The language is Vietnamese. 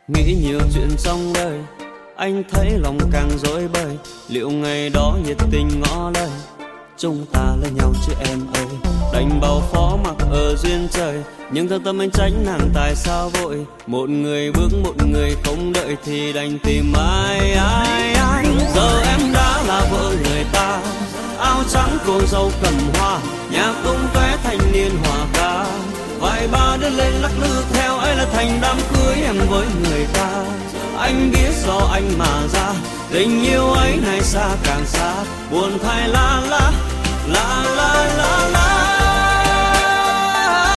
Nghĩ nhiều chuyện trong đời, anh thấy lòng càng rối bời. Liệu ngày đó nhiệt tình ngỏ lời, chúng ta lấy nhau chứ em ơi. Đành bao phó mặc ở duyên trời, nhưng thâm tâm anh tránh nàng tại sao vội. Một người bước một người không đợi thì đành tìm ai. Giờ em đã là vợ người ta, áo trắng cô dâu cầm hoa, nhà tung tóe thanh niên hòa ca. Vài ba đứa lên lắc lư theo ấy là thành đám cưới em với người ta. Anh biết do anh mà ra, tình yêu ấy này xa càng xa, buồn thay la la la la la la.